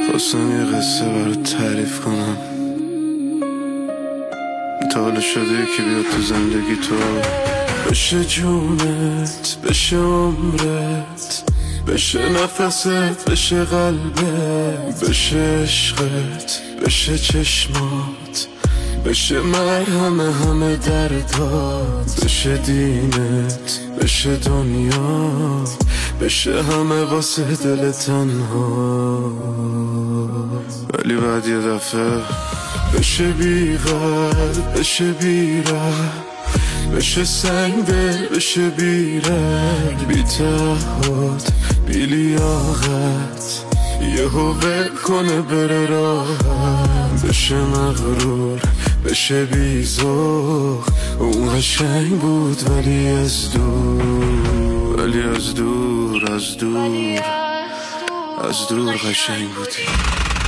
خواستم یه قصه برات تعریف کنم. تا حالا شده که بیاد تو زندگی تو بشه جونت، بشه عمرت، بشه نفست، بشه قلبت، بشه عشقت، بشه چشمات، بشه مرهم همه دردات، بشه دینت، بشه دنیا، بشه همه واسه دل تنها. ولی بعد یه دفعه بشه بی قلب، بشه بی ره، بشه سنگ دل، بشه بی رنگ، بی تعهد، بی لیاقت، یهو ول کنه بره راحت، بشه مغرور، بشه بی ذوق. اون قشنگ بود ولی از دور، ولی از دور، از دور، از دور قشنگ بودی.